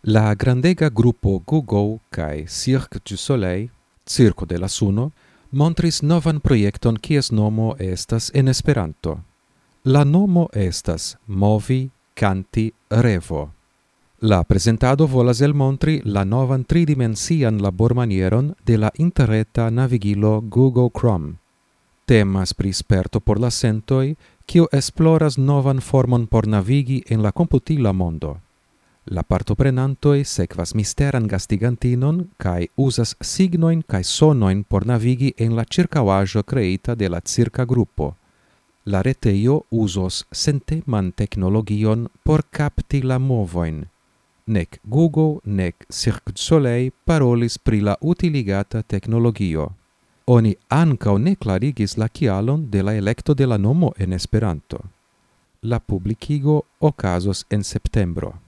La grandega gruppo Google kai Cirque du Soleil, Circo de la Suno, montris novan projekton kies nomo estas en Esperanto. La nomo estas Movi, Canti, Revo. La presentado volas elmontri la novan tridimensian labormanieron de la interreta navigilo Google Chrome. Temas pri sperto por la sentoi, kiu esploras novan formon por navigi en la computila mondo. La partoprenantoi sekvas misteran gastigantinon kai usas signoin kai sonoin por navigi en la circauaĵo kreita de la circa gruppo. La retejo uzos senteman teknologion por kapti la movojn. Nec Google, nec Cirque du Soleil parolis pri la utiligata teknologio. Oni ankaŭ ne klarigis la kialon de la elekto de la nomo en Esperanto. La publikigo okazos en septembro.